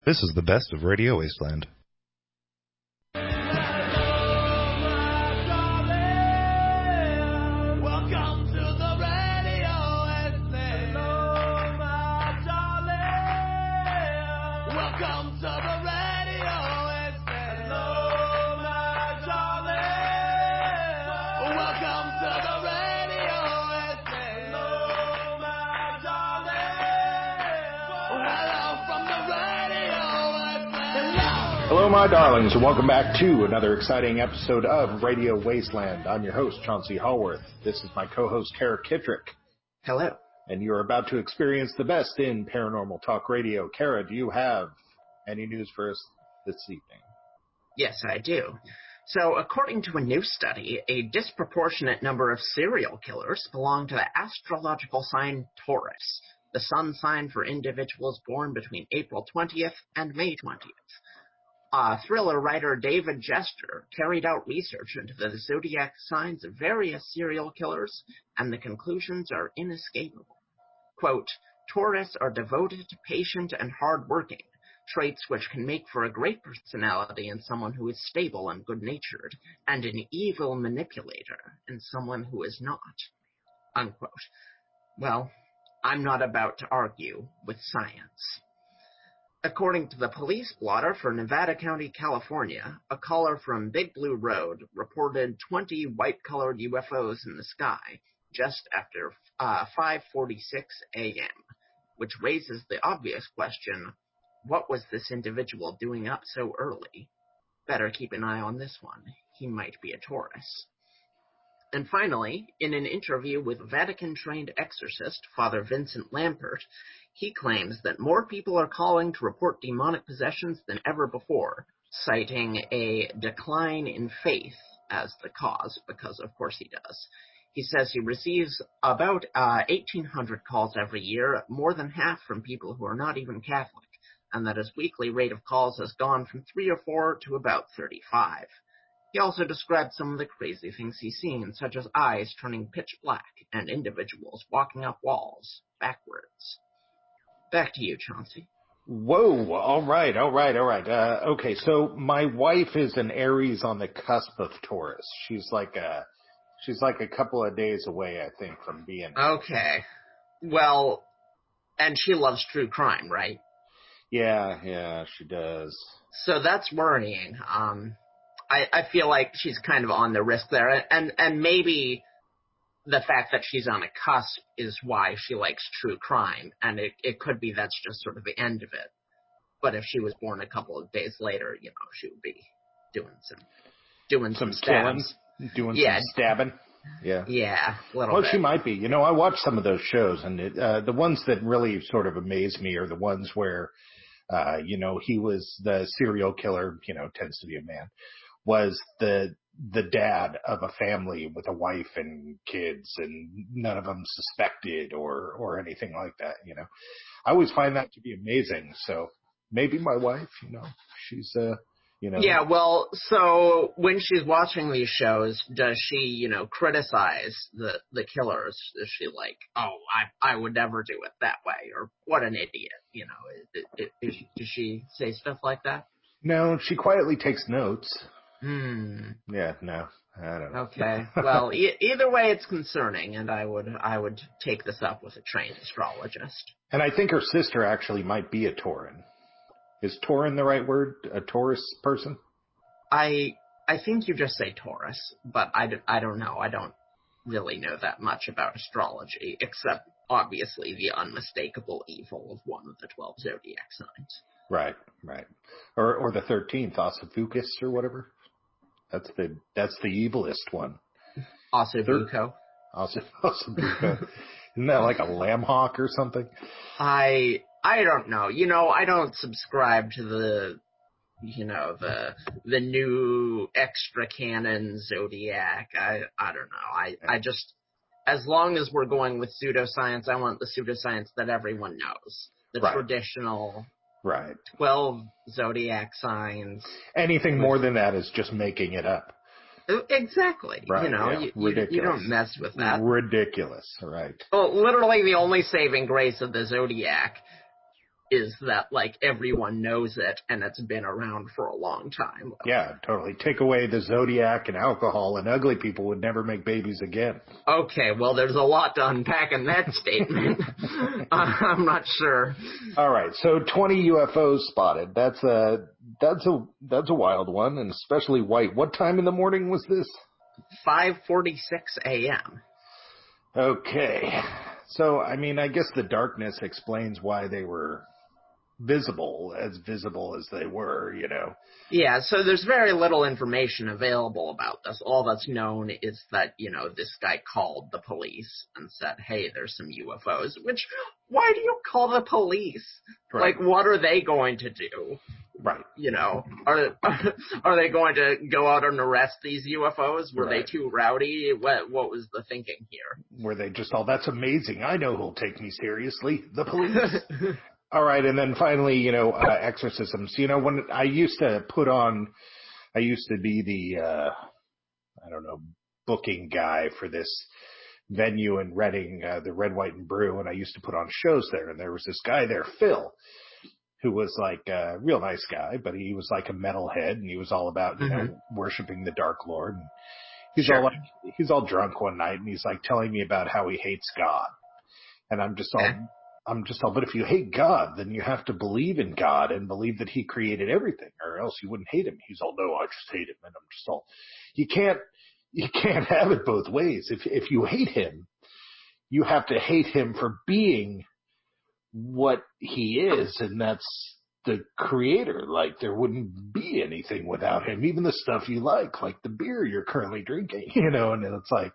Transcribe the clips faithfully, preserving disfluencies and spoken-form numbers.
This is the best of Radio Wasteland. Hello, my darlings, and welcome back to another exciting episode of Radio Wasteland. I'm your host, Chauncey Hallworth. This is my co-host, Kara Kittrick. Hello. And you're about to experience the best in paranormal talk radio. Kara, do you have any news for us this evening? Yes, I do. So, according to a new study, a disproportionate number of serial killers belong to the astrological sign Taurus, the sun sign for individuals born between April twentieth and May twentieth. Uh, thriller writer David Jester carried out research into the zodiac signs of various serial killers, and the conclusions are inescapable. Quote, Taurus are devoted, patient, and hard-working, traits which can make for a great personality in someone who is stable and good-natured, and an evil manipulator in someone who is not. Unquote. Well, I'm not about to argue with science. According to the police blotter for Nevada County, California, a caller from Big Blue Road reported twenty white-colored U F Os in the sky just after uh, five forty-six a.m., which raises the obvious question, what was this individual doing up so early? Better keep an eye on this one. He might be a Taurus. And finally, in an interview with Vatican-trained exorcist Father Vincent Lampert, he claims that more people are calling to report demonic possessions than ever before, citing a decline in faith as the cause, because of course he does. He says he receives about uh, eighteen hundred calls every year, more than half from people who are not even Catholic, and that his weekly rate of calls has gone from three or four to about thirty-five. He also described some of the crazy things he's seen, such as eyes turning pitch black and individuals walking up walls backwards. Back to you, Chauncey. Whoa, all right, all right, all right. Uh, okay, so my wife is an Aries on the cusp of Taurus. She's like a, she's like a couple of days away, I think, from being. Okay. Well, and she loves true crime, right? Yeah, yeah, she does. So that's worrying. Um, I, I feel like she's kind of on the risk there, and and maybe the fact that she's on a cusp is why she likes true crime, and it, it could be that's just sort of the end of it. But if she was born a couple of days later, you know, she would be doing some doing some, some killing, doing yeah. some stabbing. Yeah, yeah, a little well, bit. she might be. You know, I watched some of those shows, and it, uh, the ones that really sort of amaze me are the ones where, uh, you know, he was the serial killer. You know, tends to be a man. Was the the dad of a family with a wife and kids, and none of them suspected or or anything like that. You know, I always find that to be amazing. So maybe my wife, you know, she's uh, you know. Yeah, well, so when she's watching these shows, does she, you know, criticize the the killers? Is she like, oh, I I would never do it that way, or what an idiot, you know? Is, is, is, does she say stuff like that? No, she quietly takes notes. Hmm. Yeah, no, I don't know. Okay. Well, e- either way, it's concerning, and I would I would take this up with a trained astrologist. And I think her sister actually might be a Tauran. Is Tauran the right word? A Taurus person? I I think you just say Taurus, but I, d- I don't know. I don't really know that much about astrology, except obviously the unmistakable evil of one of the twelve zodiac signs. Right, right. Or or the thirteenth, Ossifucus or whatever. That's the that's the evilest one. Ossobuco. Ossobuco. Isn't that like a lamb hawk or something? I I don't know. You know, I don't subscribe to the you know the the new extra canon zodiac. I I don't know. I I just as long as we're going with pseudoscience, I want the pseudoscience that everyone knows. The right. traditional right. twelve zodiac signs. Anything more than that is just making it up. Exactly. Right, you know, yeah. you, Ridiculous. you don't mess with that. Ridiculous, right. Well, literally the only saving grace of the zodiac is that, like, everyone knows it and it's been around for a long time. Yeah, totally. Take away the zodiac and alcohol and ugly people would never make babies again. Okay, well, there's a lot to unpack in that statement. I'm not sure. All right, so twenty U F Os spotted. That's a, that's a, that's a wild one, and especially white. What time in the morning was this? five forty-six a.m. Okay. So, I mean, I guess the darkness explains why they were visible, as visible as they were, you know. Yeah, so there's very little information available about this. All that's known is that, you know, this guy called the police and said, hey, there's some U F Os, which, why do you call the police? Right. Like, what are they going to do? Right. You know, are are they going to go out and arrest these U F Os? Were Right. they too rowdy? What what was the thinking here? Were they just all, that's amazing, I know who'll take me seriously, the police. All right, and then finally, you know, uh, exorcisms. You know, when I used to put on, I used to be the, uh, I don't know, booking guy for this venue in Reading, uh, the Red, White, and Brew, and I used to put on shows there, and there was this guy there, Phil, who was like a real nice guy, but he was like a metalhead, and he was all about, you Mm-hmm. know, worshiping the Dark Lord. And he's Sure. all like, he's all drunk one night, and he's like telling me about how he hates God. And I'm just all, Eh. I'm just all, but if you hate God, then you have to believe in God and believe that he created everything, or else you wouldn't hate him. He's all, no, I just hate him. And I'm just all, you can't, you can't have it both ways. If, if you hate him, you have to hate him for being what he is, and that's the creator. Like, there wouldn't be anything without him, even the stuff you like, like the beer you're currently drinking, you know, and it's like,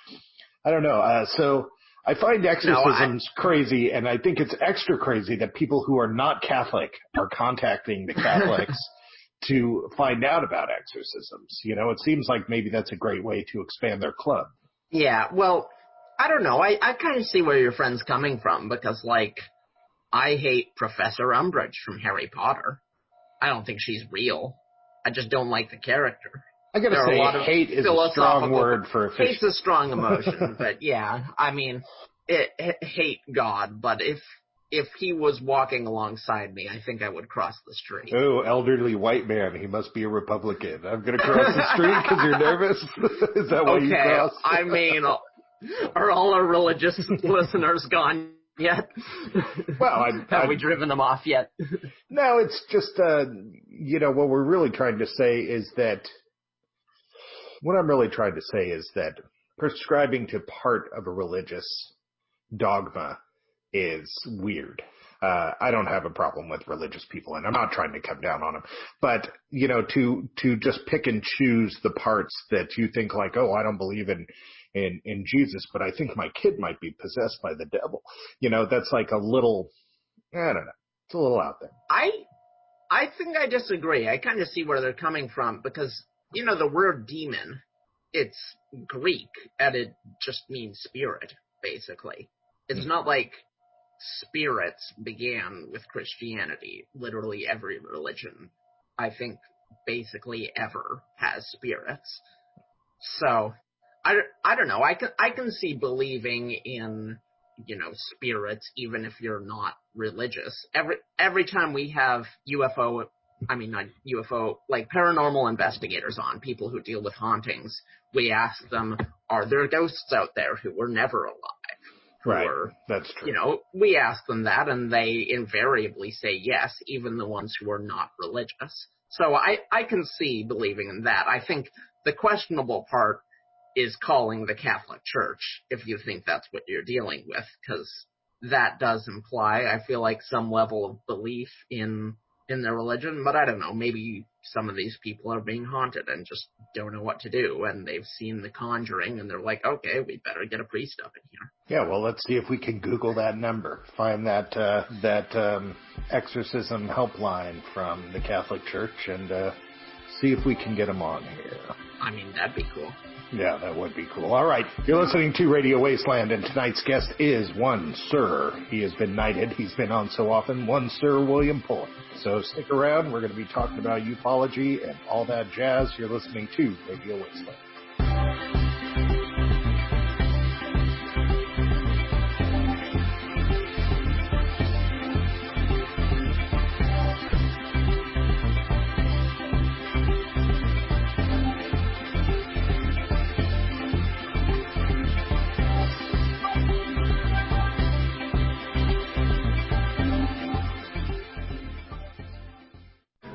I don't know. Uh, so I find exorcisms No, I... crazy, and I think it's extra crazy that people who are not Catholic are contacting the Catholics to find out about exorcisms. You know, it seems like maybe that's a great way to expand their club. Yeah, well, I don't know. I, I kind of see where your friend's coming from, because, like, I hate Professor Umbridge from Harry Potter. I don't think she's real. I just don't like the character. I gotta There are say, a lot of hate is a strong word for a fish. Hate's a strong emotion, but yeah, I mean, it, it, hate God, but if if he was walking alongside me, I think I would cross the street. Oh, elderly white man, he must be a Republican. I'm gonna cross the street because you're nervous? Is that why okay, you cross? I mean, are all our religious listeners gone yet? Well, I, have I, we driven them off yet? No, it's just, uh, you know, what we're really trying to say is that, what I'm really trying to say is that prescribing to part of a religious dogma is weird. Uh, I don't have a problem with religious people, and I'm not trying to come down on them. But, you know, to, to just pick and choose the parts that you think like, oh, I don't believe in, in, in Jesus, but I think my kid might be possessed by the devil. You know, that's like a little, I don't know. It's a little out there. I, I think I disagree. I kind of see where they're coming from, because, you know, the word demon, it's Greek, and it just means spirit, basically. It's mm-hmm. not like spirits began with Christianity. Literally every religion, I think, basically ever has spirits. So, I, I don't know. I can, I can see believing in, you know, spirits, even if you're not religious. Every, every time we have U F O, I mean, not U F O, like paranormal investigators on, people who deal with hauntings, we ask them, are there ghosts out there who were never alive? Right, were, that's true. You know, we ask them that, and they invariably say yes, even the ones who are not religious. So I, I can see believing in that. I think the questionable part is calling the Catholic Church, if you think that's what you're dealing with, because that does imply, I feel like, some level of belief in in their religion, but I don't know, maybe some of these people are being haunted and just don't know what to do, and they've seen The Conjuring, and they're like, okay, we better get a priest up in here. Yeah, well, let's see if we can Google that number, find that uh, that um, exorcism helpline from the Catholic Church, and uh, see if we can get them on here. I mean, that'd be cool. Yeah, that would be cool. All right, you're listening to Radio Wasteland, and tonight's guest is one Sir. He has been knighted. He's been on so often, one Sir William Pullen. So stick around. We're going to be talking about ufology and all that jazz. You're listening to Radio Wasteland.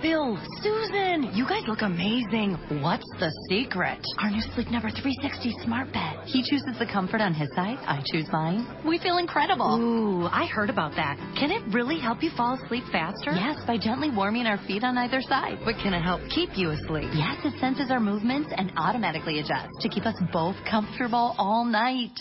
Bill, Susan, you guys look amazing. What's the secret? Our new Sleep Number three sixty smart bed. He chooses the comfort on his side. I choose mine. We feel incredible. Ooh, I heard about that. Can it really help you fall asleep faster? Yes, by gently warming our feet on either side. But can it help keep you asleep? Yes, it senses our movements and automatically adjusts to keep us both comfortable all night.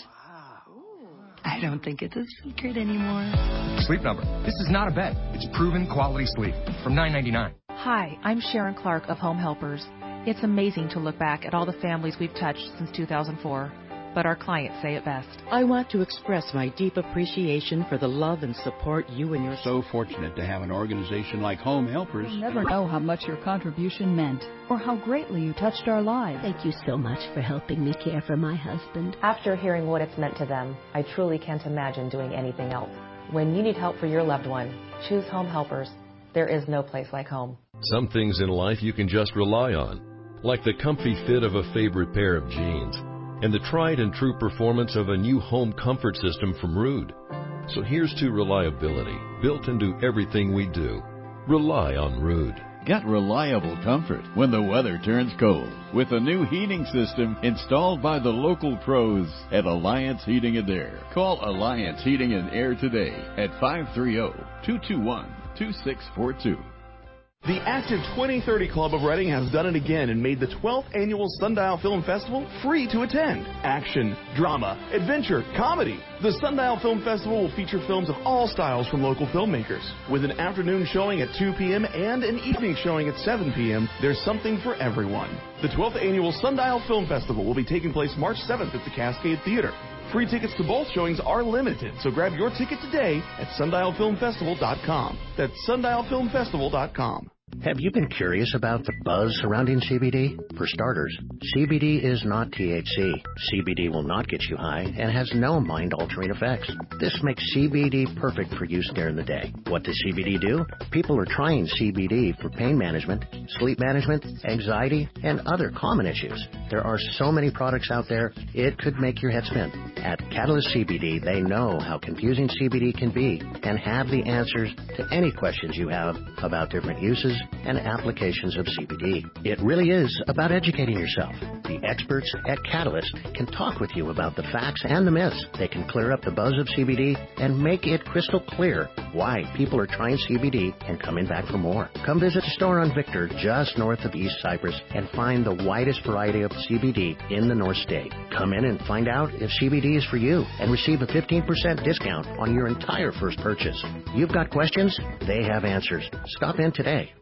I don't think it's a secret anymore. Sleep Number. This is not a bet. It's proven quality sleep. From nine ninety-nine. Hi, I'm Sharon Clark of Home Helpers. It's amazing to look back at all the families we've touched since two thousand four. But our clients say it best. I want to express my deep appreciation for the love and support you and your... So fortunate to have an organization like Home Helpers. You'll never know how much your contribution meant or how greatly you touched our lives. Thank you so much for helping me care for my husband. After hearing what it's meant to them, I truly can't imagine doing anything else. When you need help for your loved one, choose Home Helpers. There is no place like home. Some things in life you can just rely on, like the comfy fit of a favorite pair of jeans, and the tried and true performance of a new home comfort system from Ruud. So here's to reliability, built into everything we do. Rely on Ruud. Get reliable comfort when the weather turns cold with a new heating system installed by the local pros at Alliance Heating and Air. Call Alliance Heating and Air today at five three zero, two two one, two six four two. The Active twenty thirty Club of Reading has done it again and made the twelfth Annual Sundial Film Festival free to attend. Action, drama, adventure, comedy. The Sundial Film Festival will feature films of all styles from local filmmakers. With an afternoon showing at two p.m. and an evening showing at seven p.m., there's something for everyone. The twelfth Annual Sundial Film Festival will be taking place March seventh at the Cascade Theater. Free tickets to both showings are limited, so grab your ticket today at sundial film festival dot com. That's sundial film festival dot com. Have you been curious about the buzz surrounding C B D? For starters, C B D is not T H C. C B D will not get you high and has no mind-altering effects. This makes C B D perfect for use during the day. What does C B D do? People are trying C B D for pain management, sleep management, anxiety, and other common issues. There are so many products out there, it could make your head spin. At Catalyst C B D, they know how confusing C B D can be and have the answers to any questions you have about different uses and applications of C B D. It really is about educating yourself. The experts at Catalyst can talk with you about the facts and the myths. They can clear up the buzz of C B D and make it crystal clear why people are trying C B D and coming back for more. Come visit the store on Victor, just north of East Cypress, and find the widest variety of C B D in the North State. Come in and find out if C B D is for you and receive a fifteen percent discount on your entire first purchase. You've got questions? They have answers. Stop in today.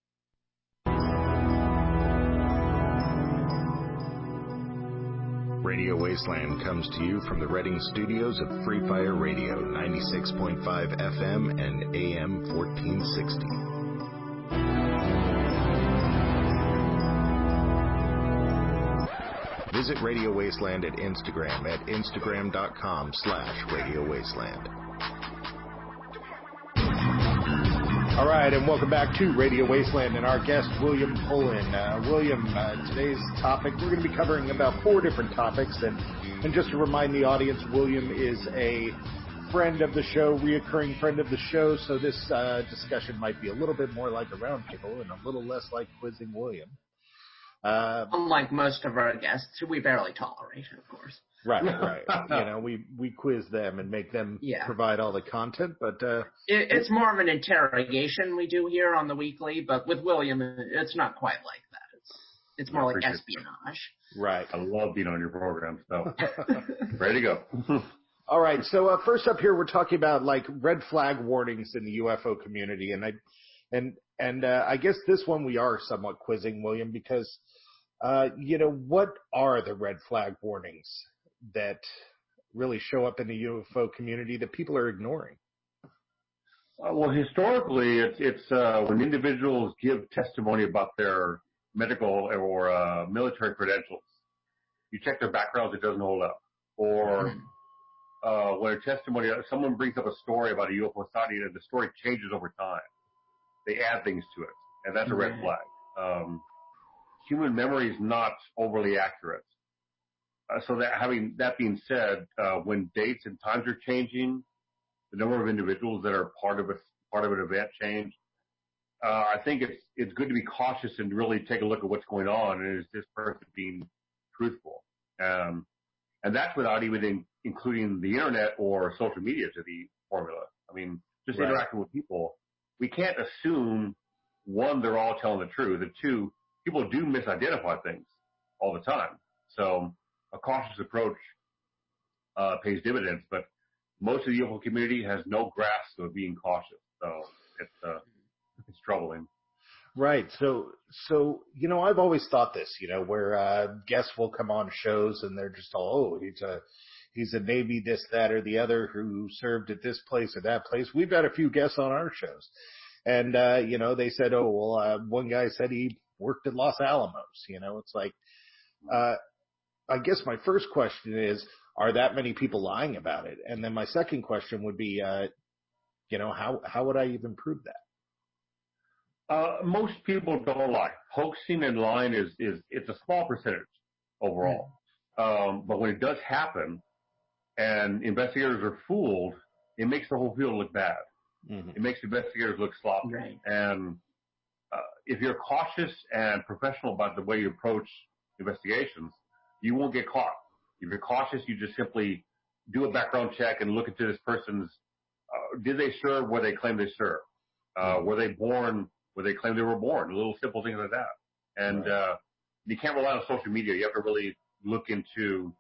Radio Wasteland comes to you from the Reading studios of Free Fire Radio, ninety-six point five F M and A M fourteen sixty. Visit Radio Wasteland at Instagram at instagram.com slash Radio Wasteland. All right, and welcome back to Radio Wasteland and our guest, William Pullen. Uh, William, uh, today's topic, we're going to be covering about four different topics. And, and just to remind the audience, William is a friend of the show, reoccurring friend of the show, so this uh, discussion might be a little bit more like a roundtable and a little less like quizzing William. Uh, Unlike most of our guests, who we barely tolerate, of course. Right, right. You know, we, we quiz them and make them yeah. provide all the content, but... Uh, it, it's more of an interrogation we do here on the weekly, but with William, it's not quite like that. It's it's more like espionage. Right. I love being on your program, so ready to go. All right, so uh, first up here, we're talking about, like, red flag warnings in the U F O community, and I, and and uh, I guess this one we are somewhat quizzing, William, because, uh, you know, what are the red flag warnings that really show up in the U F O community that people are ignoring? Uh, well, historically, it's, it's uh, when individuals give testimony about their medical or uh, military credentials. You check their backgrounds, it doesn't hold up. Or uh, when a testimony, someone brings up a story about a U F O sighting and the story changes over time. They add things to it, and that's a red flag. Um, human memory is not overly accurate. Uh, so that having that being said, uh, when dates and times are changing, the number of individuals that are part of a part of an event change, uh, I think it's it's good to be cautious and really take a look at what's going on, and is this person being truthful? Um, and that's without even in, including the internet or social media to the formula. I mean, just Right. interacting with people, we can't assume, one, they're all telling the truth, and two, people do misidentify things all the time. So a cautious approach uh, pays dividends, but most of the U F O community has no grasp of being cautious. So it's uh, it's troubling. Right. So, so, you know, I've always thought this, you know, where, uh, guests will come on shows and they're just all, oh, he's a, he's a Navy this, that, or the other who served at this place or that place. We've had a few guests on our shows and, uh, you know, they said, oh, well, uh, one guy said he worked at Los Alamos, you know, it's like, uh, I guess my first question is, are that many people lying about it? And then my second question would be, uh, you know, how, how would I even prove that? Uh, most people don't lie. Hoaxing and lying is, is it's a small percentage overall. Um, but when it does happen and investigators are fooled, it makes the whole field look bad. Mm-hmm. It makes investigators look sloppy. Right. And uh, if you're cautious and professional about the way you approach investigations, you won't get caught. If you're cautious, you just simply do a background check and look into this person's, uh, did they serve where they claim they served? Uh, were they born where they claim they were born? Little simple things like that. And Right. uh, you can't rely on social media. You have to really look into,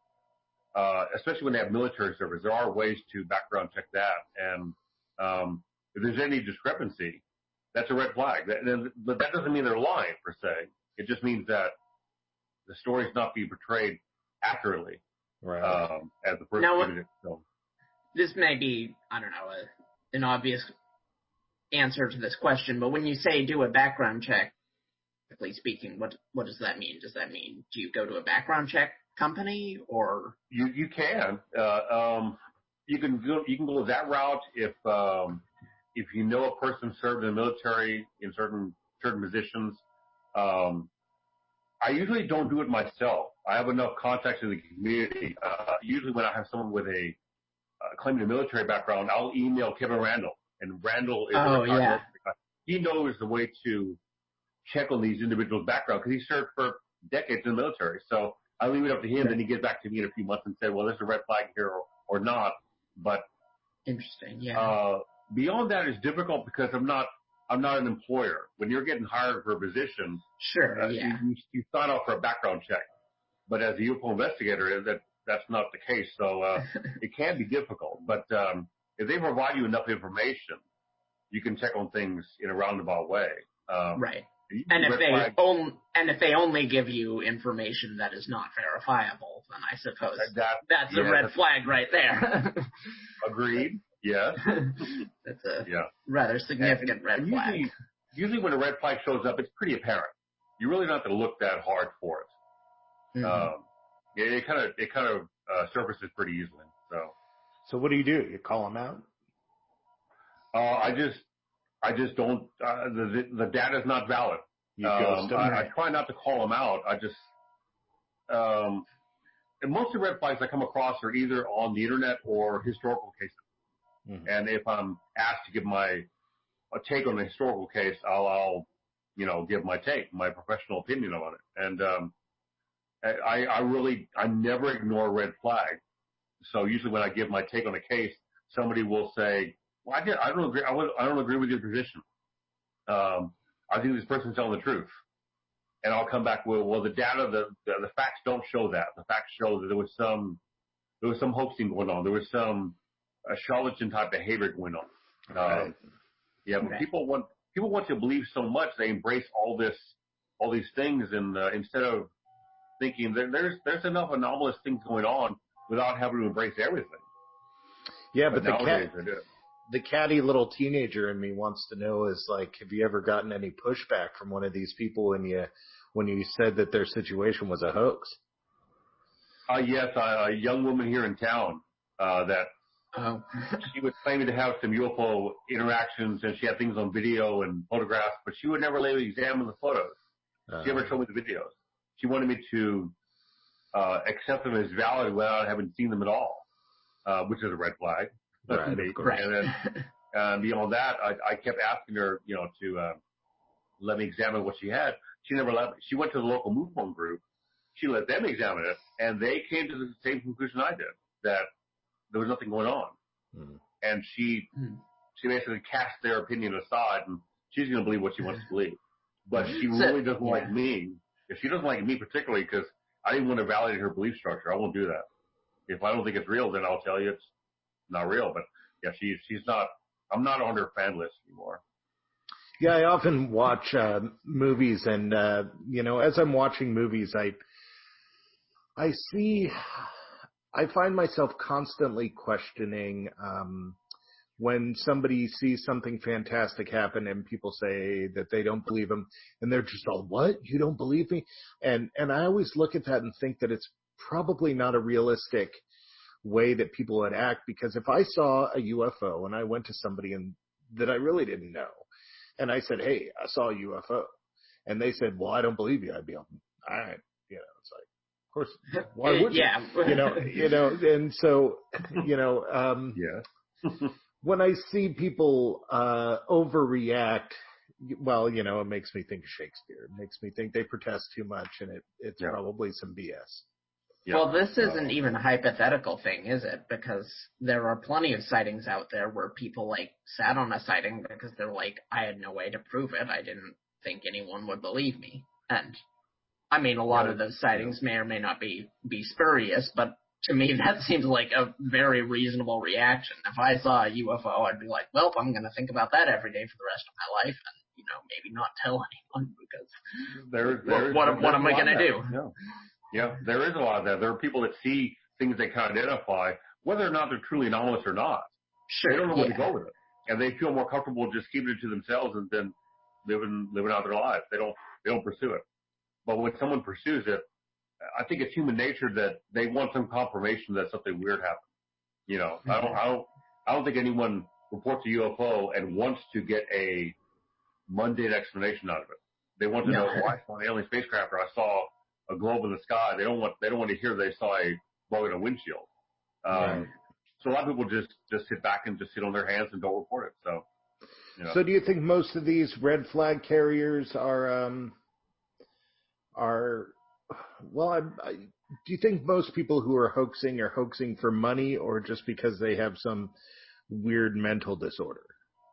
uh, especially when they have military service, there are ways to background check that. And um, if there's any discrepancy, that's a red flag. That, but that doesn't mean they're lying, per se. It just means that the story's not being portrayed accurately. Right. Um, as the person Now, did it. So. This may be, I don't know, a, an obvious answer to this question, but when you say do a background check, technically speaking, what what does that mean? Does that mean do you go to a background check company or? You you can uh, um, you can go you can go that route if um, if you know a person served in the military in certain certain positions. Um, I usually don't do it myself. I have enough contacts in the community. Uh, usually, when I have someone with a uh, claiming a military background, I'll email Kevin Randall, and Randall is Oh, a yeah. military guy. He knows the way to check on these individuals' background because he served for decades in the military. So I leave it up to him, Right. then he gets back to me in a few months and said, well, there's a red flag here or, or not. But Interesting, yeah. uh, beyond that is difficult because I'm not I'm not an employer. When you're getting hired for a position, Sure, uh, yeah. you, you sign off for a background check. But as a U F O investigator, that that's not the case. So uh, it can be difficult. But um, if they provide you enough information, you can check on things in a roundabout way. Um, right. And if they flag, on, and if they only give you information that is not verifiable, then I suppose that, that's yeah, a red that's, flag right there. Agreed. Yes. That's a yeah. rather significant and, red and flag. Usually, usually when a red flag shows up, it's pretty apparent. You really don't have to look that hard for it. Mm-hmm. Um, it, it kind of it kind of uh, surfaces pretty easily. So. So what do you do? You call them out? Uh, I just I just don't. Uh, the the data is not valid. You um, ghost them, I, right? I try not to call them out. I just um, and most of the red flags I come across are either on the internet or historical cases. Mm-hmm. And if I'm asked to give my a take on a historical case, I'll, I'll you know give my take, my professional opinion on it. And um, I, I really I never ignore a red flag. So usually when I give my take on a case, somebody will say, "Well, I, get, I don't agree. I, would, I don't agree with your position. Um, I think this person's telling the truth." And I'll come back with, "Well, the data, the, the the facts don't show that. The facts show that there was some there was some hoaxing going on. There was some uh, charlatan type behavior going on." Right. Um, yeah, but Right. people want people want to believe so much they embrace all this all these things, and uh, instead of thinking that there's there's enough anomalous things going on without having to embrace everything. Yeah, but, but the nowadays cat, they do. the catty little teenager in me wants to know is like, have you ever gotten any pushback from one of these people when you when you said that their situation was a hoax? Uh, yes, uh, a young woman here in town uh, that Oh. she was claiming to have some U F O interactions, and she had things on video and photographs, but she would never let me examine the photos. Uh, She never showed me the videos. She wanted me to uh, accept them as valid without having seen them at all, uh, which is a red flag. Right, of course. And then uh, beyond that, I, I kept asking her, you know, to uh, let me examine what she had. She never let me. She went to the local MUFON group. She let them examine it, and they came to the same conclusion I did, that there was nothing going on. Mm. And she mm. she basically cast their opinion aside, and she's going to believe what she wants to believe. But she really doesn't yeah. like me. If she doesn't like me particularly, because I didn't want to validate her belief structure, I won't do that. If I don't think it's real, then I'll tell you it's not real. But yeah, she she's not. I'm not on her fan list anymore. Yeah, I often watch uh, movies, and uh, you know, as I'm watching movies, I I see, I find myself constantly questioning um, when somebody sees something fantastic happen, and people say that they don't believe them, and they're just all, "What? You don't believe me?" And and I always look at that and think that it's probably not a realistic way that people would act, because if I saw a U F O and I went to somebody and that I really didn't know, and I said, "Hey, I saw a U F O," and they said, "Well, I don't believe you," I'd be like, "All right," you know, it's like, of course, why would you? Yeah. you know, you know, and so, you know, um, yeah. when I see people uh, overreact, well, you know, it makes me think of Shakespeare. It makes me think they protest too much, and it it's yeah. probably some B S. Yeah. Well, this isn't even a hypothetical thing, is it? Because there are plenty of sightings out there where people, like, sat on a sighting because they're like, I had no way to prove it. I didn't think anyone would believe me. And, I mean, a lot yeah. of those sightings may or may not be, be spurious, but to me that seems like a very reasonable reaction. If I saw a U F O, I'd be like, well, I'm going to think about that every day for the rest of my life and, you know, maybe not tell anyone because there, there, what, there, what, what am I going to do? Yeah. Yeah, there is a lot of that. There are people that see things they can identify, whether or not they're truly anomalous or not. Sure, they don't know yeah. where to go with it, and they feel more comfortable just keeping it to themselves and then living living out their lives. They don't they don't pursue it. But when someone pursues it, I think it's human nature that they want some confirmation that something weird happened. You know, mm-hmm. I don't I don't I don't think anyone reports a U F O and wants to get a mundane explanation out of it. They want to no. know, oh, I saw an alien spacecraft, or I saw a globe in the sky. They don't want they don't want to hear they saw a bug in a windshield. Um, right. So a lot of people just, just sit back and just sit on their hands and don't report it. So, you know. So do you think most of these red flag carriers are um, are well? I, I, do you think most people who are hoaxing are hoaxing for money, or just because they have some weird mental disorder?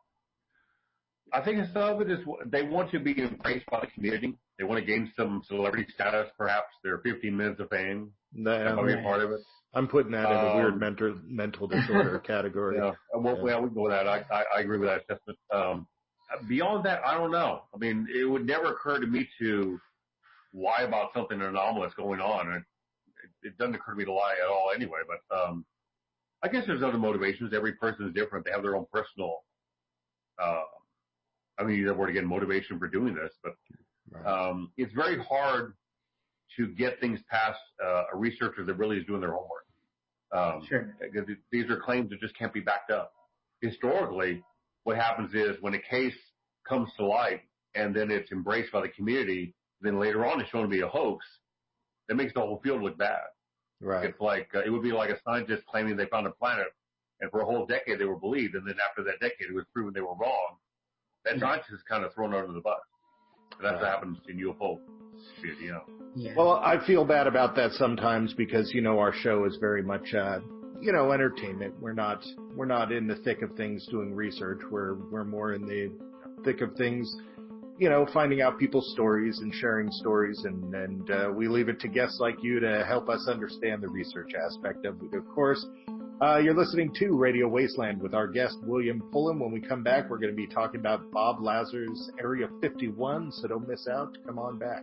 I think some of it is they want to be embraced by the community. They want to gain some celebrity status, perhaps. Their fifteen minutes of fame. That might be a part of it. I'm putting that in a um, weird mental mental disorder category. Yeah, well, yeah. yeah, we can go with that. I, I, I agree with that assessment. Um, beyond that, I don't know. I mean, it would never occur to me to lie about something anomalous going on. It, it doesn't occur to me to lie at all anyway. But um, I guess there's other motivations. Every person is different. They have their own personal. Uh, I mean, use that word again, motivation for doing this, but um, it's very hard to get things past uh, a researcher that really is doing their homework. Um, sure. These are claims that just can't be backed up. Historically, what happens is when a case comes to light and then it's embraced by the community, then later on it's shown to be a hoax, that makes the whole field look bad. Right. It's like, uh, it would be like a scientist claiming they found a planet, and for a whole decade they were believed, and then after that decade it was proven they were wrong. That scientist is kind of thrown under the bus. And that's what happens in U F O. You know. Yeah. Well, I feel bad about that sometimes because, you know, our show is very much, uh, you know, entertainment. We're not, we're not in the thick of things doing research. We're, we're more in the thick of things, you know, finding out people's stories and sharing stories. And, and, uh, we leave it to guests like you to help us understand the research aspect of it. Of course, uh, you're listening to Radio Wasteland with our guest, William Pullen. When we come back, we're going to be talking about Bob Lazar's Area fifty-one, so don't miss out. Come on back.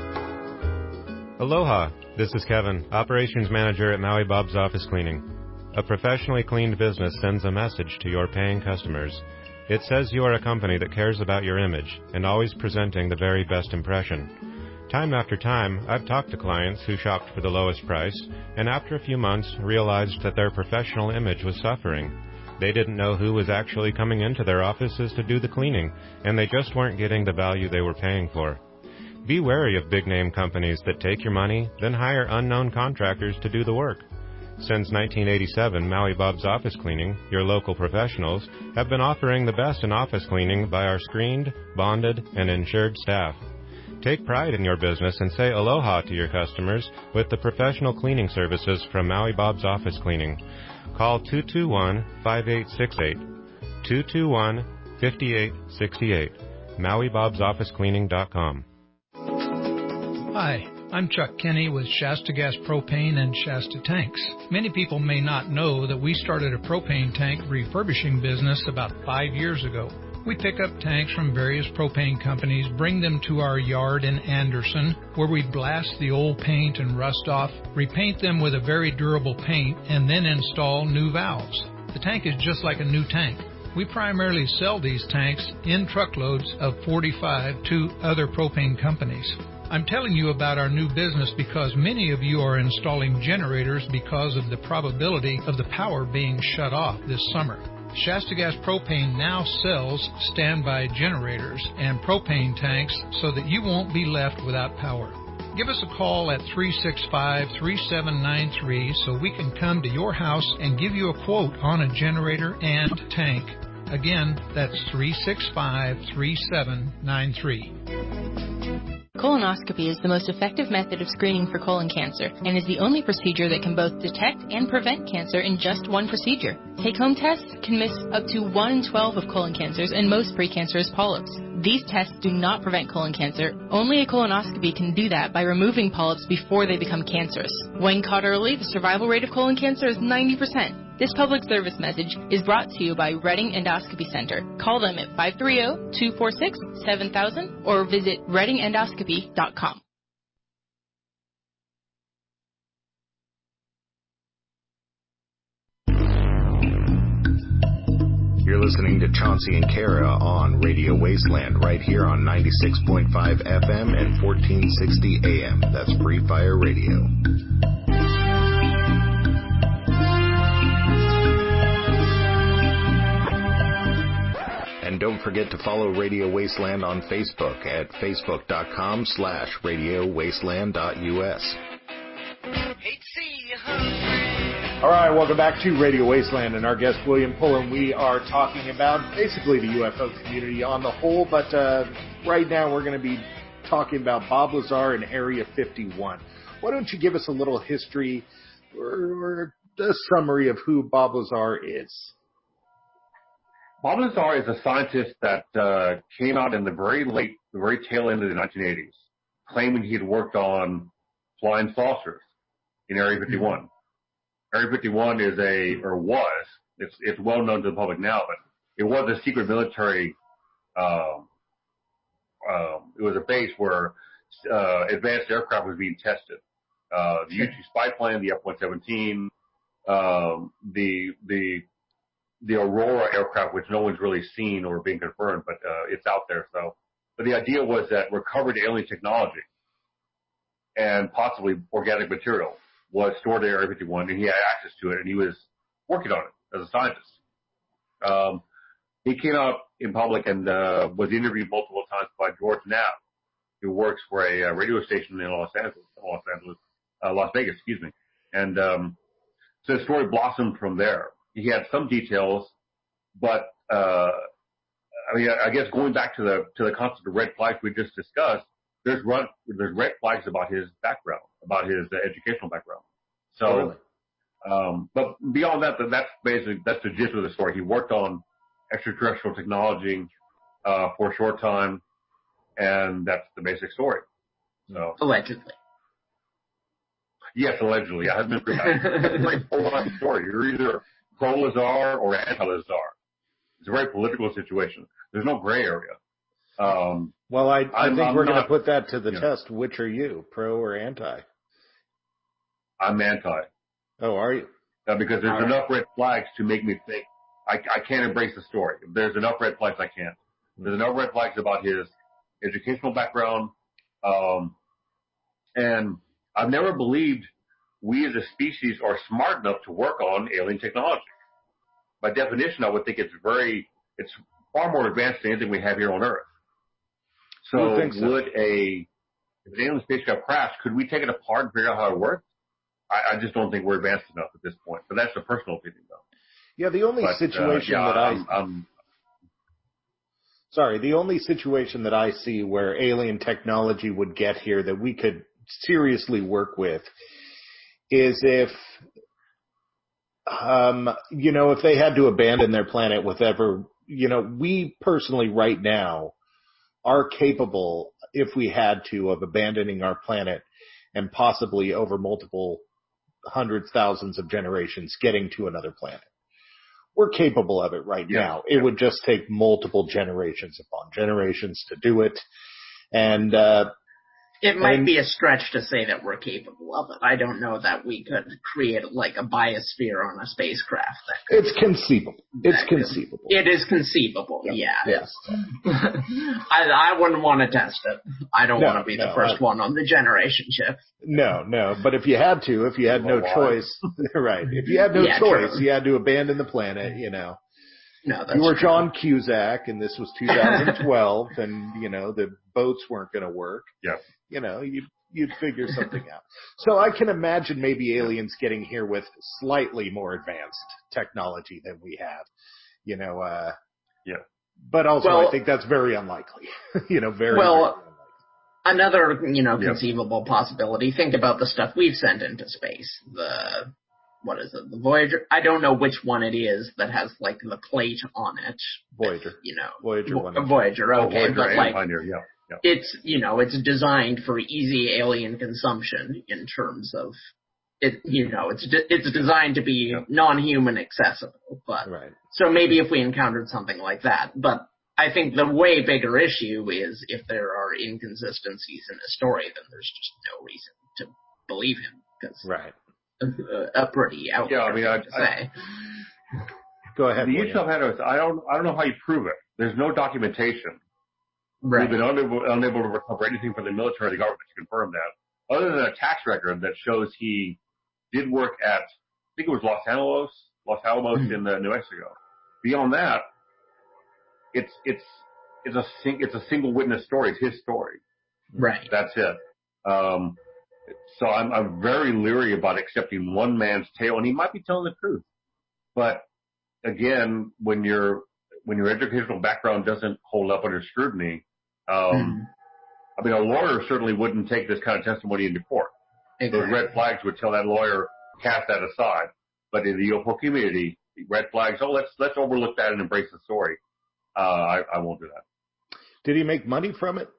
Aloha, this is Kevin, Operations Manager at Maui Bob's Office Cleaning. A professionally cleaned business sends a message to your paying customers. It says you are a company that cares about your image and always presenting the very best impression. Time after time, I've talked to clients who shopped for the lowest price and after a few months realized that their professional image was suffering. They didn't know who was actually coming into their offices to do the cleaning, and they just weren't getting the value they were paying for. Be wary of big-name companies that take your money, then hire unknown contractors to do the work. Since nineteen eighty-seven, Maui Bob's Office Cleaning, your local professionals, have been offering the best in office cleaning by our screened, bonded, and insured staff. Take pride in your business and say aloha to your customers with the professional cleaning services from Maui Bob's Office Cleaning. Call two two one, five eight six eight, two two one, five eight six eight, maui bobs office cleaning dot com. Hi, I'm Chuck Kenny with Shasta Gas Propane and Shasta Tanks. Many people may not know that we started a propane tank refurbishing business about five years ago. We pick up tanks from various propane companies, bring them to our yard in Anderson, where we blast the old paint and rust off, repaint them with a very durable paint, and then install new valves. The tank is just like a new tank. We primarily sell these tanks in truckloads of forty-five to other propane companies. I'm telling you about our new business because many of you are installing generators because of the probability of the power being shut off this summer. Shasta Gas Propane now sells standby generators and propane tanks so that you won't be left without power. Give us a call at three six five, three seven nine three so we can come to your house and give you a quote on a generator and tank. Again, that's three six five, three seven nine three. Colonoscopy is the most effective method of screening for colon cancer and is the only procedure that can both detect and prevent cancer in just one procedure. Take-home tests can miss up to one in twelve of colon cancers and most precancerous polyps. These tests do not prevent colon cancer. Only a colonoscopy can do that by removing polyps before they become cancerous. When caught early, the survival rate of colon cancer is ninety percent. This public service message is brought to you by Redding Endoscopy Center. Call them at five three zero, two four six, seven thousand or visit redding endoscopy dot com. You're listening to Chauncey and Kara on Radio Wasteland right here on ninety-six point five F M and fourteen sixty A M. That's Free Fire Radio. And don't forget to follow Radio Wasteland on Facebook at facebook.com slash radiowasteland.us. All right, welcome back to Radio Wasteland and our guest, William Pullen. We are talking about basically the U F O community on the whole, but uh, right now we're going to be talking about Bob Lazar and Area fifty-one. Why don't you give us a little history or, or a summary of who Bob Lazar is? Bob Lazar is a scientist that uh, came out in the very late, the very tail end of the nineteen eighties, claiming he had worked on flying saucers in Area fifty-one. Mm-hmm. Area fifty-one is a, or was, it's it's well known to the public now, but it was a secret military, um, um, it was a base where uh, advanced aircraft was being tested. Uh, the U two spy plane, the F one seventeen, um, the the the Aurora aircraft, which no one's really seen or being confirmed, but uh, it's out there. So, but the idea was that recovered alien technology and possibly organic material was stored in Area fifty-one, and he had access to it, and he was working on it as a scientist. Um, he came out in public and uh, was interviewed multiple times by George Knapp, who works for a, a radio station in Los Angeles, Los Angeles, uh, Las Vegas, excuse me. And um, so the story blossomed from there. He had some details, but uh, I mean, I guess going back to the to the concept of red flags we just discussed, there's run there's red flags about his background, about his uh, educational background. So, oh, really? um, but beyond that, that's basically that's the gist of the story. He worked on extraterrestrial technology uh, for a short time, and that's the basic story. So allegedly. Yes, allegedly. I haven't been a very polarized story. You're either pro-Lazar or anti-Lazar. It's a very political situation. There's no gray area. Um, well, I, I think I'm we're going to put that to the yeah. test. Which are you, pro or anti? I'm anti. Oh, are you? uh, because there's All right. enough red flags to make me think I, I can't embrace the story. There's enough red flags I can't. There's enough red flags about his educational background, um, and I've never believed we as a species are smart enough to work on alien technology. By definition, I would think it's very, it's far more advanced than anything we have here on Earth. So, think so. would a, if an alien spacecraft crashed, could we take it apart and figure out how it works? I, I just don't think we're advanced enough at this point. But that's a personal opinion, though. Yeah, the only but, situation uh, yeah, that I... I'm, I'm, Sorry, the only situation that I see where alien technology would get here that we could seriously work with is if, um, you know, if they had to abandon their planet with ever, you know, we personally right now are capable, if we had to, of abandoning our planet and possibly over multiple hundreds, thousands of generations getting to another planet. We're capable of it right yeah, now. It yeah. would just take multiple generations upon generations to do it. And, uh, It might and, be a stretch to say that we're capable of it. I don't know that we could create like a biosphere on a spacecraft. That could, it's conceivable. It's that could, conceivable. It is conceivable, yeah. Yes. I, I wouldn't want to test it. I don't No, want to be no, the first I, one on the generation ship. No, no. But if you had to, if you had no why? choice, right. If you had no Yeah, choice, true. you had to abandon the planet, you know. No, that's you were true. John Cusack, and this was two thousand twelve, and, you know, the boats weren't going to work. Yeah. You know, you'd, you'd figure something out. So I can imagine maybe aliens getting here with slightly more advanced technology than we have. You know, uh, yeah. But also, well, I think that's very unlikely. you know, very, well, very unlikely. Another, you know, Yeah. conceivable possibility, think about the stuff we've sent into space. The, what is it, the Voyager? I don't know which one it is that has, like, the plate on it. Voyager. You know. Voyager Vo- one. Voyager, okay. Oh, Voyager but, and like, Pioneer, yeah. Yeah. It's, you know, it's designed for easy alien consumption in terms of it, you know, it's de- it's designed to be yeah. non-human accessible, but right. So maybe if we encountered something like that, but I think the way bigger issue is if there are inconsistencies in the story, then there's just no reason to believe him, because right. a, a pretty out yeah, I mean, I, to say. I, go ahead. The issue I've had is I don't I don't know how you prove it. There's no documentation. Right. We've been unable, unable to recover anything from the military or the government to confirm that, other than a tax record that shows he did work at, I think it was Los Alamos, Los Alamos mm-hmm. in uh, New Mexico. Beyond that, it's it's it's a sing, it's a single witness story. It's his story. Right. That's it. Um, so I'm I'm very leery about accepting one man's tale, and he might be telling the truth. But again, when your when your educational background doesn't hold up under scrutiny. Um, mm. I mean, a lawyer certainly wouldn't take this kind of testimony into court. Exactly. Those red flags would tell that lawyer, cast that aside. But in the U F O community, red flags, oh, let's let's overlook that and embrace the story. Uh, I, I won't do that. Did he make money from it?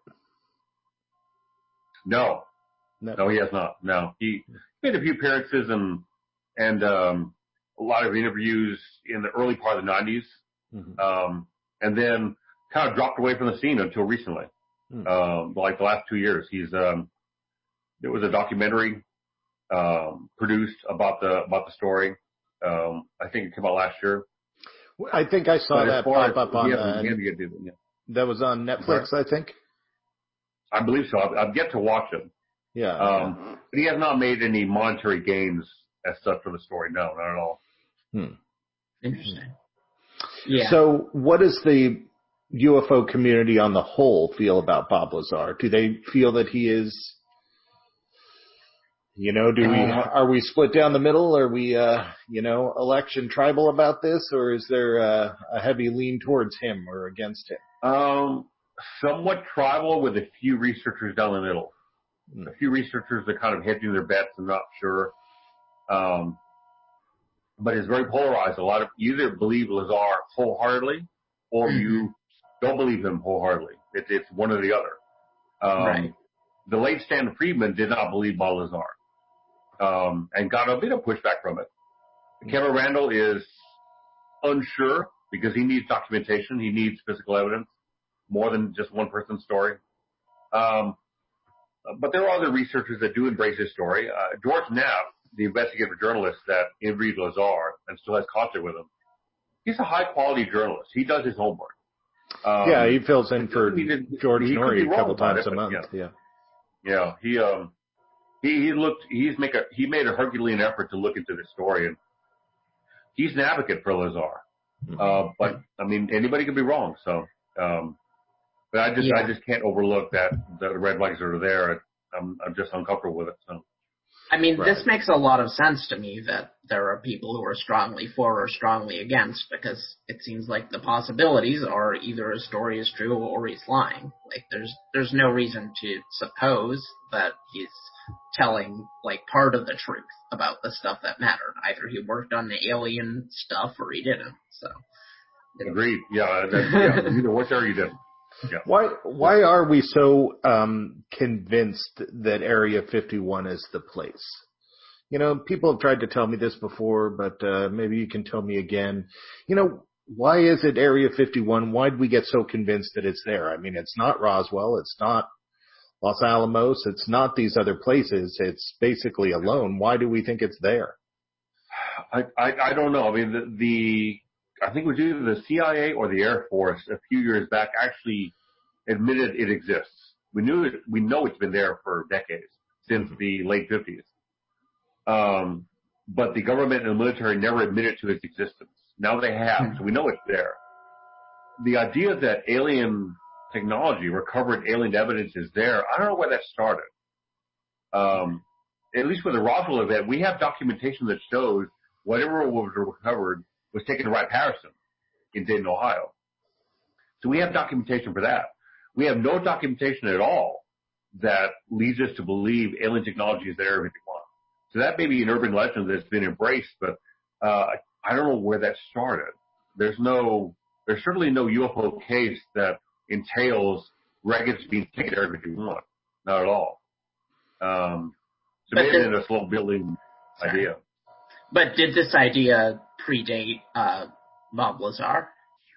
No. No, no he has not. No. He made a few appearances and and um, a lot of interviews in the early part of the nineties. Mm-hmm. Um, and then kind of dropped away from the scene until recently, hmm. um, like the last two years. He's um, there was a documentary um, produced about the about the story. Um, I think it came out last year. I think I saw that pop up on. Uh, it, yeah. That was on Netflix, I think. I believe so. I've, I've yet to watch it. Yeah, um, yeah. But he has not made any monetary gains as such for the story. No, not at all. Hmm. Interesting. Yeah. So what does the U F O community on the whole feel about Bob Lazar? Do they feel that he is, you know, do we, are we split down the middle? Are we, uh, you know, election tribal about this, or is there a, a heavy lean towards him or against him? Um, somewhat tribal with a few researchers down the middle. Hmm. A few researchers are kind of hedging their bets. I'm not sure. Um, But it's very polarized. A lot of you either believe Lazar wholeheartedly, or mm-hmm. you don't believe him wholeheartedly. It's it's one or the other. Um, right. The late Stan Friedman did not believe Bob Lazar, um, and got a bit of pushback from it. Mm-hmm. Kevin Randle is unsure because he needs documentation. He needs physical evidence more than just one person's story. Um, but there are other researchers that do embrace his story. Uh, George Knapp the investigative journalist that interviewed Lazar and still has contact with him, he's a high-quality journalist. He does his homework. Um, yeah, he fills in for did, George Norrie a couple times it, a month. Yeah. yeah, yeah. He um he, he looked he's make a he made a Herculean effort to look into this story, and he's an advocate for Lazar. Mm-hmm. Uh, but I mean, anybody could be wrong. So, um, but I just yeah. I just can't overlook that the red flags are there. I'm I'm just uncomfortable with it. So. I mean, right. this makes a lot of sense to me that there are people who are strongly for or strongly against, because it seems like the possibilities are either a story is true or he's lying. Like, there's there's no reason to suppose that he's telling, like, part of the truth about the stuff that mattered. Either he worked on the alien stuff or he didn't. So. Agreed. Yeah, that's, yeah. Either worked or you didn't. Yeah. Why why are we so um, convinced that Area fifty-one is the place? You know, people have tried to tell me this before, but uh, maybe you can tell me again. You know, why is it Area fifty-one? Why do we get so convinced that it's there? I mean, it's not Roswell. It's not Los Alamos. It's not these other places. It's basically alone. Why do we think it's there? I I, I don't know. I mean, the... the I think it was either the C I A or the Air Force a few years back actually admitted it exists. We knew it, we know it's been there for decades, since the late fifties. Um, but the government and the military never admitted to its existence. Now they have, so we know it's there. The idea that alien technology, recovered alien evidence is there, I don't know where that started. Um, at least with the Roswell event, we have documentation that shows whatever was recovered was taken to Wright Patterson in Dayton, Ohio. So we have documentation for that. We have no documentation at all that leads us to believe alien technology is there if you want. So that may be an urban legend that's been embraced, but uh, I don't know where that started. There's no, there's certainly no U F O case that entails records being taken to Area fifty-one. Not at all. Um, so maybe it's a slow building idea. But did this idea predate uh, Bob Lazar?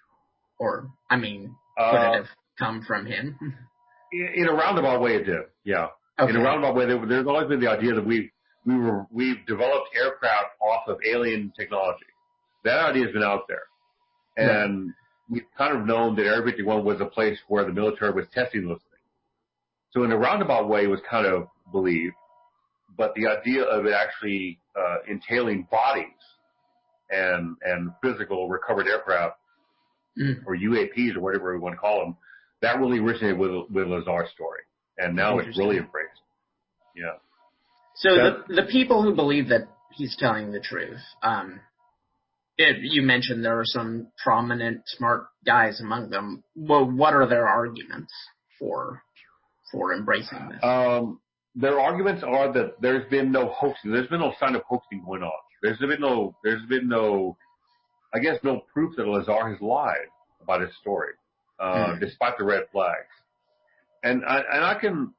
Or, I mean, could uh, it have come from him? In a roundabout way, it did, yeah. Okay. In a roundabout way, there, there's always been the idea that we we were we've developed aircraft off of alien technology. That idea has been out there, and yeah. we've kind of known that Area fifty-one was a place where the military was testing those things. So in a roundabout way, it was kind of believed, but the idea of it actually uh, entailing bodies and and physical recovered aircraft, mm. or U A Ps or whatever we want to call them, that really originated with with Lazar's story, and now it's really embraced. Yeah. So that, the the people who believe that he's telling the truth, um, it, you mentioned there are some prominent, smart guys among them. Well, what are their arguments for for embracing this? Um, their arguments are that there's been no hoaxing. There's been no sign of hoaxing going on. There's been no. There's been no. I guess no proof that Lazar has lied about his story, uh, mm. despite the red flags. And I, and I can,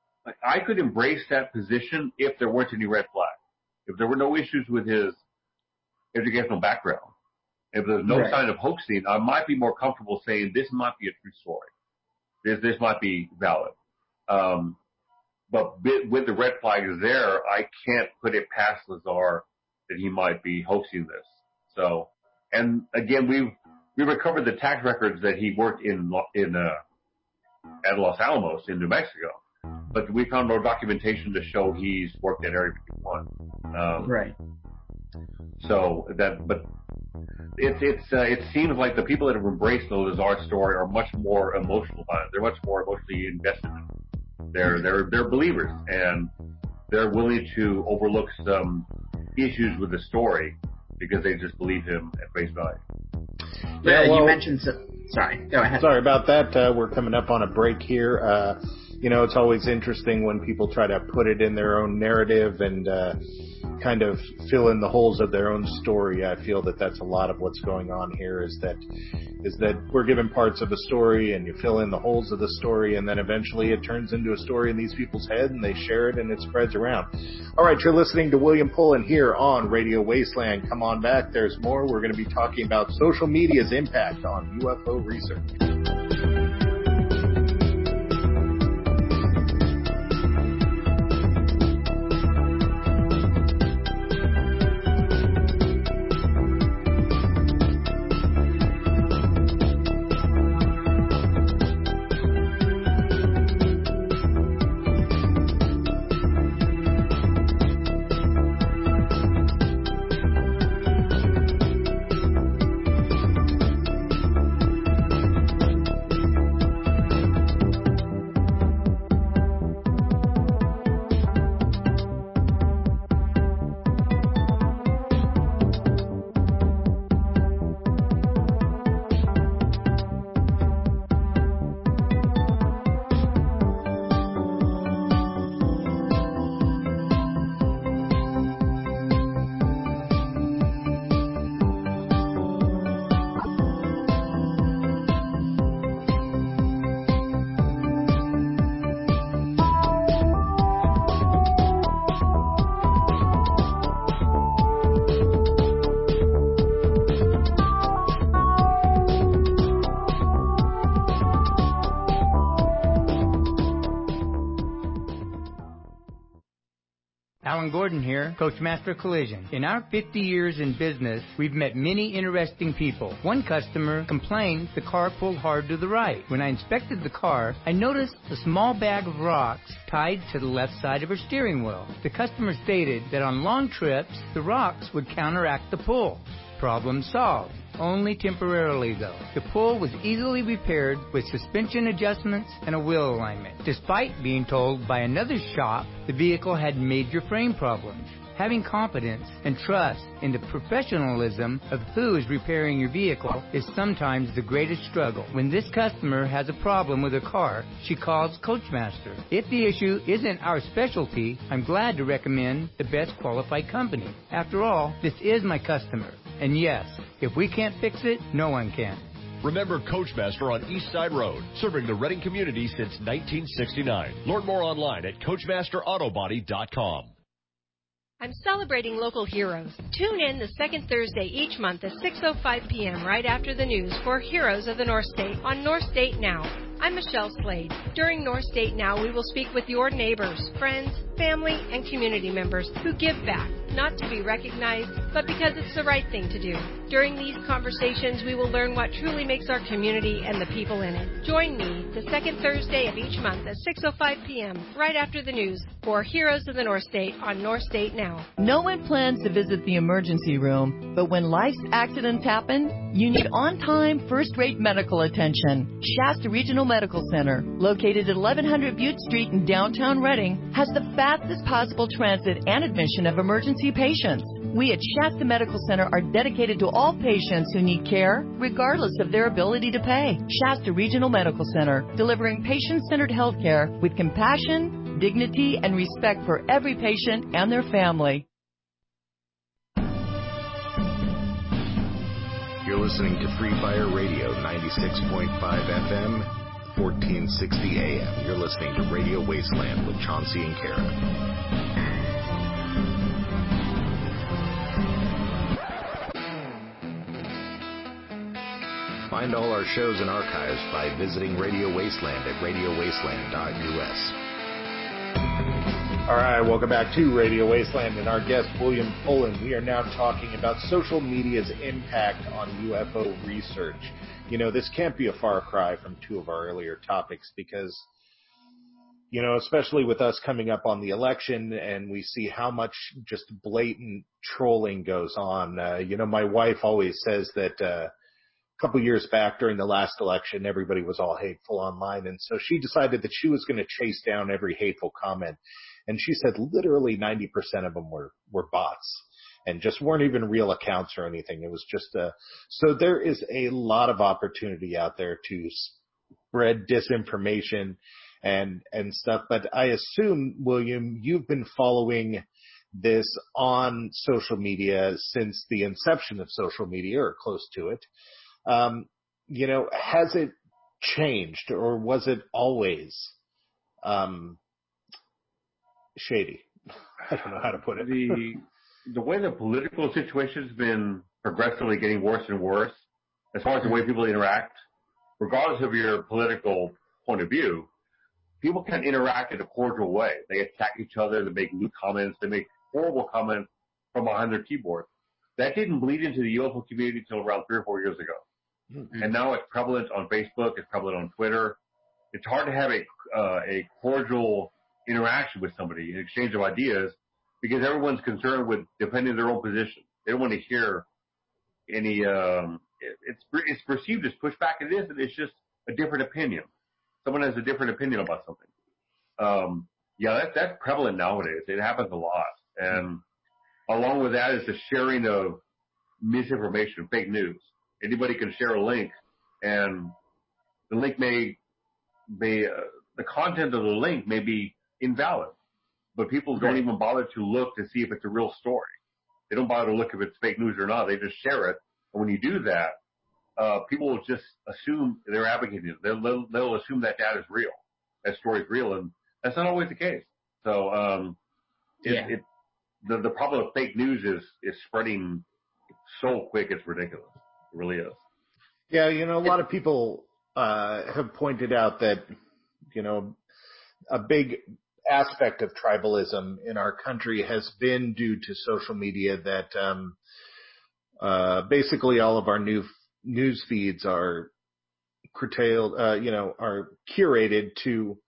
I could embrace that position if there weren't any red flags. If there were no issues with his educational background. If there's no right. sign of hoaxing, I might be more comfortable saying this might be a true story. This, this might be valid. Um, but with the red flags there, I can't put it past Lazar that he might be hoaxing this. So, and again, we've, we recovered the tax records that he worked in, in, uh, at Los Alamos in New Mexico, but we found no documentation to show he's worked at Area fifty-one. Um, right. So that, but it's, it's, uh, it seems like the people that have embraced the Lazar story are much more emotional about it. They're much more emotionally invested in it. They're, they're, they're believers, and they're willing to overlook some issues with the story because they just believe him at face value. Yeah, well, you mentioned, so, sorry, go ahead. Sorry about that. Uh, we're coming up on a break here. Uh, you know, it's always interesting when people try to put it in their own narrative and uh, kind of fill in the holes of their own story. I feel that that's a lot of what's going on here is that is that we're given parts of a story and you fill in the holes of the story, and then eventually it turns into a story in these people's head and they share it and it spreads around. All right, you're listening to William Pullen here on Radio Wasteland. Come on back. There's more. We're going to be talking about social media's impact on U F O research. Alan Gordon here, Coachmaster Collision. In our fifty years in business, we've met many interesting people. One customer complained the car pulled hard to the right. When I inspected the car, I noticed a small bag of rocks tied to the left side of her steering wheel. The customer stated that on long trips, the rocks would counteract the pull. Problem solved. Only temporarily, though. The pull was easily repaired with suspension adjustments and a wheel alignment. Despite being told by another shop the vehicle had major frame problems. Having confidence and trust in the professionalism of who is repairing your vehicle is sometimes the greatest struggle. When this customer has a problem with her car, she calls Coachmaster. If the issue isn't our specialty, I'm glad to recommend the best qualified company. After all, this is my customer. And yes, if we can't fix it, no one can. Remember Coachmaster on East Side Road, serving the Reading community since nineteen sixty-nine. Learn more online at coachmaster auto body dot com. I'm celebrating local heroes. Tune in the second Thursday each month at six oh five p.m. right after the news for Heroes of the North State on North State Now. I'm Michelle Slade. During North State Now, we will speak with your neighbors, friends, family, and community members who give back, not to be recognized, but because it's the right thing to do. During these conversations, we will learn what truly makes our community and the people in it. Join me the second Thursday of each month at six oh five p.m. right after the news for Heroes of the North State on North State Now. No one plans to visit the emergency room, but when life's accidents happen, you need on-time, first-rate medical attention. Shasta Regional Medical Center, located at eleven hundred Butte Street in downtown Reading, has the fastest possible transit and admission of emergency patients. We at Shasta Medical Center are dedicated to all patients who need care, regardless of their ability to pay. Shasta Regional Medical Center, delivering patient-centered health care with compassion, dignity, and respect for every patient and their family. You're listening to Free Fire Radio, ninety-six point five F M, fourteen sixty A M. You're listening to Radio Wasteland with Chauncey and Kara. Find all our shows and archives by visiting Radio Wasteland at radio wasteland dot U S. All right, welcome back to Radio Wasteland and our guest, William Pullen. We are now talking about social media's impact on U F O research. You know, this can't be a far cry from two of our earlier topics because, you know, especially with us coming up on the election and we see how much just blatant trolling goes on. Uh, you know, my wife always says that uh, a couple years back during the last election, everybody was all hateful online. And so she decided that she was going to chase down every hateful comment. And she said literally ninety percent of them were, were bots and just weren't even real accounts or anything. It was just a, so there is a lot of opportunity out there to spread disinformation and, and stuff. But I assume, William, you've been following this on social media since the inception of social media or close to it. Um, you know, has it changed or was it always, um, shady? I don't know how to put it. The the way the political situation's been progressively getting worse and worse, as far as the way people interact, regardless of your political point of view, people can interact in a cordial way. They attack each other, they make new comments, they make horrible comments from behind their keyboard. That didn't bleed into the U F O community until around three or four years ago. Mm-hmm. And now it's prevalent on Facebook, it's prevalent on Twitter. It's hard to have a uh, a cordial interaction with somebody, an exchange of ideas, because everyone's concerned with defending their own position. They don't want to hear any, um, it, it's it's perceived as pushback. It isn't. It's just a different opinion. Someone has a different opinion about something. Um, yeah, that, that's prevalent nowadays. It happens a lot. And along with that is the sharing of misinformation, fake news. Anybody can share a link, and the link may, may uh, the content of the link may be invalid, but people don't even bother to look to see if it's a real story. They don't bother to look if it's fake news or not. They just share it. And when you do that, uh, people will just assume they're advocating it. They'll, they'll, they'll assume that data is real, that story is real, and that's not always the case. So, um, it, yeah. it, the, the problem with fake news is, is spreading so quick, it's ridiculous. It really is. Yeah, you know, a lot of people uh, have pointed out that, you know, a big aspect of tribalism in our country has been due to social media that um, uh, basically all of our new news feeds are curtailed, uh, you know, are curated to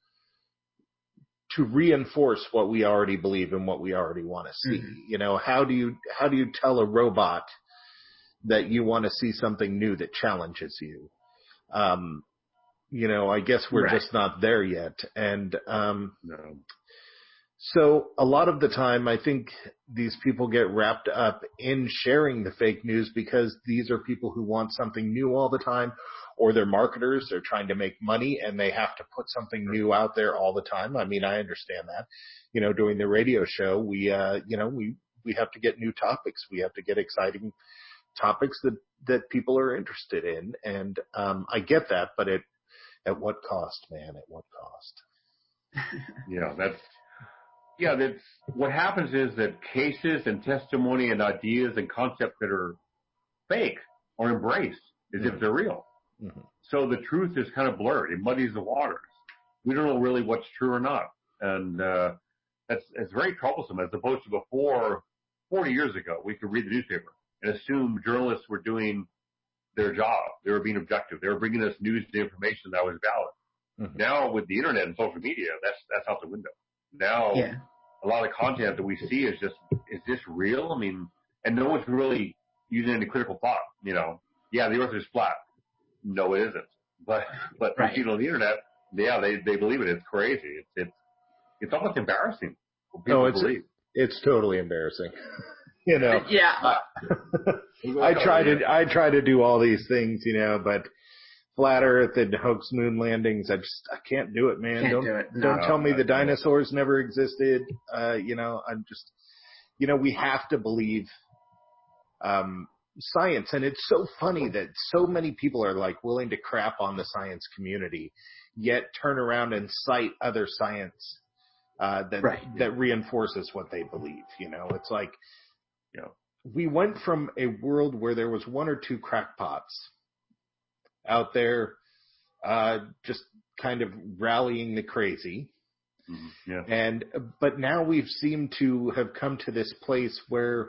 to reinforce what we already believe and what we already want to see. Mm-hmm. You know, how do you how do you tell a robot that you want to see something new that challenges you? Um, you know, I guess we're right. just not there yet. And um, no. So a lot of the time, I think these people get wrapped up in sharing the fake news because these are people who want something new all the time, or they're marketers. They're trying to make money and they have to put something new out there all the time. I mean, I understand that. You know, doing the radio show, we, uh, you know, we, we have to get new topics. We have to get exciting topics that, that people are interested in. And, um, I get that, but it, at what cost, man? At what cost? Yeah, that's, yeah, that's, what happens is that cases and testimony and ideas and concepts that are fake are embraced as mm-hmm. if they're real. Mm-hmm. So the truth is kind of blurred. It muddies the waters. We don't know really what's true or not. And, uh, that's, it's very troublesome as opposed to before, forty years ago, we could read the newspaper and assume journalists were doing their job. They were being objective. They were bringing us news and information that was valid. Mm-hmm. Now with the internet and social media, that's, that's out the window. Now, yeah. a lot of content that we see is just, is this real? I mean, and no one's really using any critical thought, you know. Yeah, the earth is flat. No, it isn't. But, but right. people on the internet, yeah, they, they believe it. It's crazy. It's, it's, it's almost embarrassing. No, it's, believe. it's totally embarrassing. You know, yeah. I, I try to, I try to do all these things, you know, but flat earth and hoax moon landings, I just, I can't do it, man. Can't don't, do it. No, don't tell me no, the dinosaurs never existed. Uh, you know, I'm just, you know, we have to believe, um, science. And it's so funny that so many people are like willing to crap on the science community, yet turn around and cite other science, uh, that, right. that reinforces what they believe. You know, it's like, you know, we went from a world where there was one or two crackpots out there, uh, just kind of rallying the crazy. Mm-hmm. Yeah. And, but now we've seemed to have come to this place where,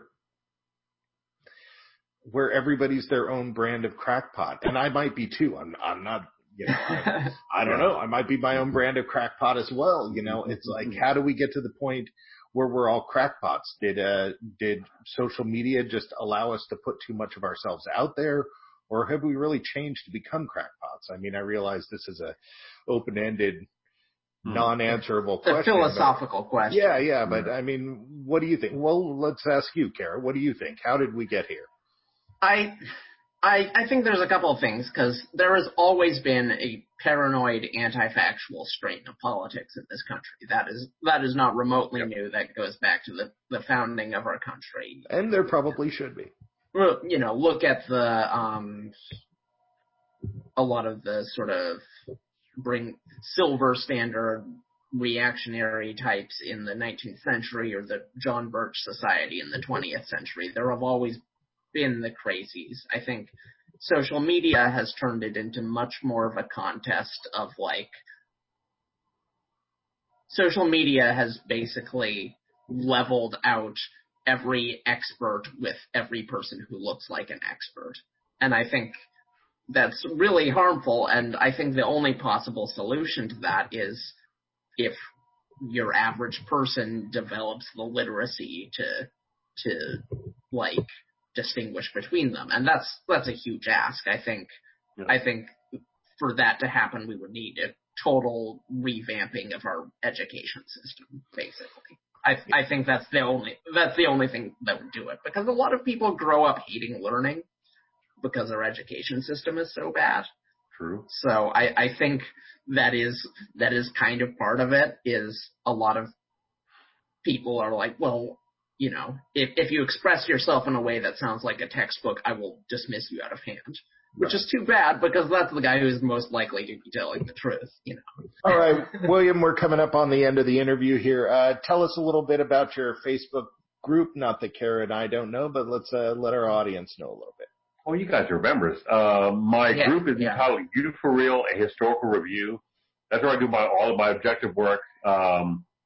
where everybody's their own brand of crackpot. And I might be too. I'm, I'm not, you know, I, I don't know. I might be my own brand of crackpot as well. You know, it's like, how do we get to the point where we're all crackpots? Did, uh, did social media just allow us to put too much of ourselves out there? Or have we really changed to become crackpots? I mean, I realize this is a open-ended, hmm. non-answerable it's question. A philosophical but, question. Yeah, yeah, but I mean, what do you think? Well, let's ask you, Kara. What do you think? How did we get here? I, I, I think there's a couple of things, because there has always been a paranoid, anti-factual strain of politics in this country. That is that is not remotely yep. new. That goes back to the, the founding of our country. And there probably should be. Well, you know, look at the um, a lot of the sort of bring silver standard reactionary types in the nineteenth century, or the John Birch Society in the twentieth century. There have always been the crazies. I think social media has turned it into much more of a contest of like, social media has basically leveled out every expert with every person who looks like an expert. And I think that's really harmful, and I think the only possible solution to that is if your average person develops the literacy to, to, like, distinguish between them. And that's, that's a huge ask. I think, yeah. I think for that to happen, we would need a total revamping of our education system, basically. I, I think that's the only, that's the only thing that would do it, because a lot of people grow up hating learning because our education system is so bad. True. So I, I think that is, that is kind of part of it, is a lot of people are like, well, you know, if, if you express yourself in a way that sounds like a textbook, I will dismiss you out of hand. Which is too bad, because that's the guy who's most likely to be telling the truth, you know. All right, William, we're coming up on the end of the interview here. Uh, tell us a little bit about your Facebook group. Not that Kara and I don't know, but let's uh, let our audience know a little bit. Oh, you guys are members. Uh, my yeah, group is yeah. entitled You For Real, a Historical Review. That's where I do my, all of my objective work. Um,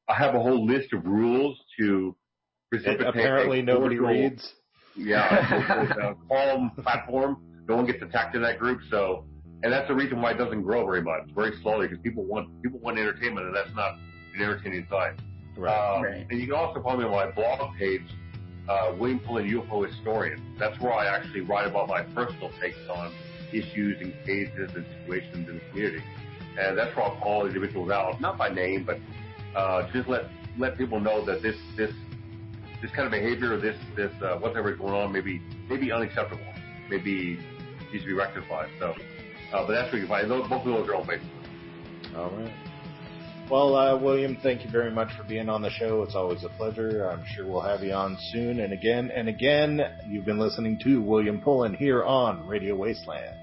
I have a whole list of rules to precipitate. Apparently nobody reads. Yeah, it's a calm platform. No one gets attacked in that group. So, and that's the reason why it doesn't grow very much, very slowly, because people want people want entertainment, and that's not an entertaining site. Right. Um, right. And you can also follow me on my blog page, uh, William Pullen, U F O Historian. That's where I actually write about my personal takes on issues and cases and situations in the community. And that's where I'll call individuals out, not by name, but uh, just let let people know that this this this kind of behavior, this this uh, whatever is going on, may be, may be unacceptable, maybe needs to be rectified. So, uh, but that's where you find those. Both of those are on Facebook. All right. Well, uh, William, thank you very much for being on the show. It's always a pleasure. I'm sure we'll have you on soon and again and again. You've been listening to William Pullen here on Radio Wasteland.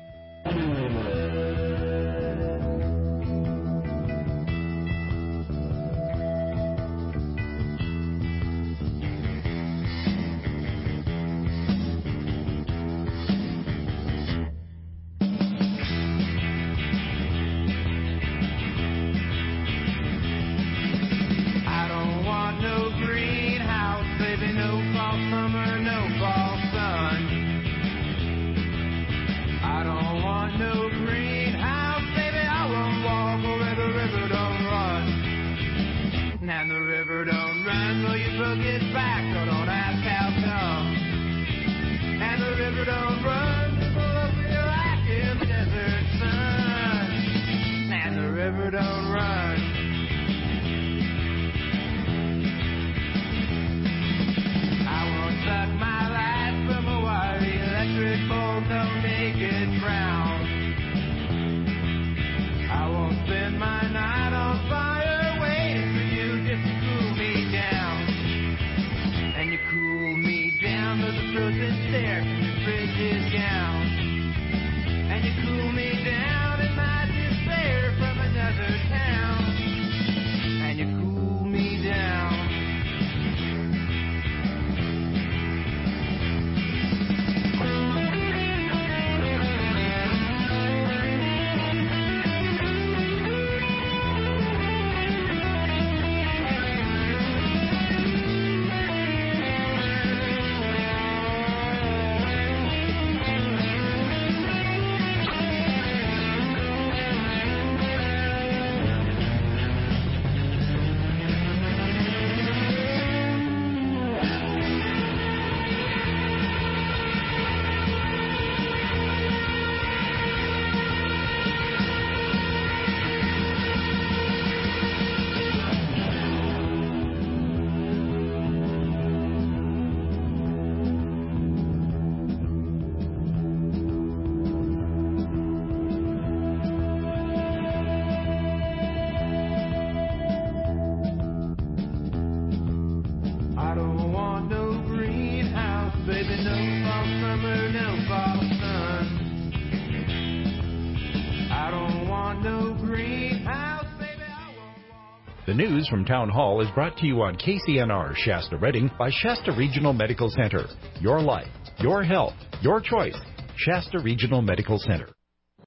The news from Town Hall is brought to you on K C N R Shasta Redding by Shasta Regional Medical Center. Your life, your health, your choice. Shasta Regional Medical Center.